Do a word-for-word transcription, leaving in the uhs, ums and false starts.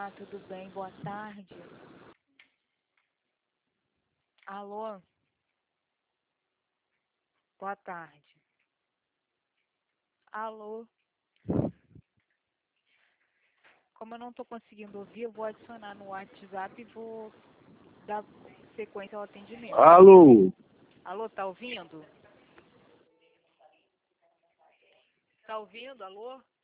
Olá, tudo bem? Boa tarde. Alô? Boa tarde. Alô? Como eu não estou conseguindo ouvir, eu vou adicionar no WhatsApp e vou dar sequência ao atendimento. Alô? Alô, tá ouvindo? Tá ouvindo? Alô?